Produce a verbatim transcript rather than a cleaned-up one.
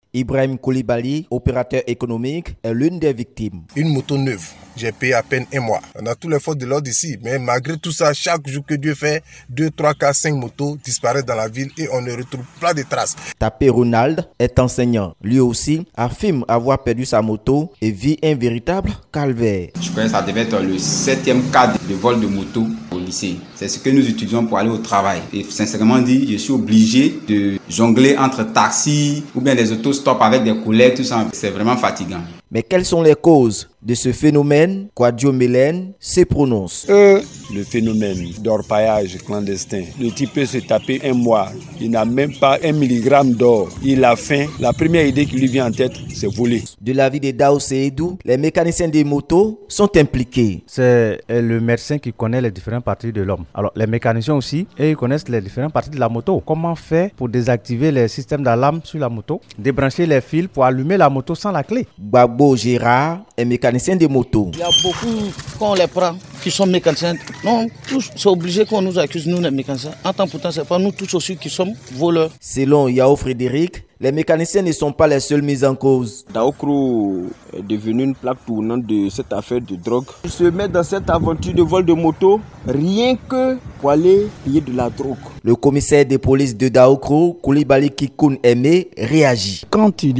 Ibrahim Koulibaly, opérateur économique, est l'une des victimes. Une moto neuve, j'ai payé à peine un mois. On a tous les forces de l'ordre ici, mais malgré tout ça, chaque jour que Dieu fait, deux, trois, quatre, cinq motos disparaissent dans la ville et on ne retrouve pas de traces. Tapé Ronald est enseignant. Lui aussi affirme avoir perdu sa moto et vit un véritable calvaire. Je crois que ça devait être le septième cas de vol de moto au lycée. C'est ce que nous utilisons pour aller au travail. Et sincèrement dit, je suis obligé de jongler entre taxis ou bien des autostops avec des collègues, tout ça. C'est vraiment fatigant. Mais quelles sont les causes de ce phénomène? Quadio Mélène se prononce. Euh, le phénomène d'orpaillage clandestin. Le type peut se taper un mois. Il n'a même pas un milligramme d'or. Il a faim. La première idée qui lui vient en tête, c'est voler. De l'avis de Dao Seydou, les mécaniciens des motos sont impliqués. C'est le médecin qui connaît les différentes parties de l'homme. Alors les mécaniciens aussi, et ils connaissent les différentes parties de la moto. Comment faire pour désactiver les systèmes d'alarme sur la moto? Débrancher les fils pour allumer la moto sans la clé. Babo Gérard est mécanicien de moto. Il y a beaucoup, quand on les prend, qui sont mécaniciens. Non, tous, c'est obligé qu'on nous accuse, nous les mécaniciens. En tant pourtant, c'est pas nous tous aussi qui sommes voleurs. Selon Yao Frédéric, les mécaniciens ne sont pas les seuls mis en cause. Daokro est devenu une plaque tournante de cette affaire de drogue. Ils se mettent dans cette aventure de vol de moto rien que pour aller payer de la drogue. Le commissaire de police de Daokro, Koulibaly Kikoun Aimé, réagit. Quand il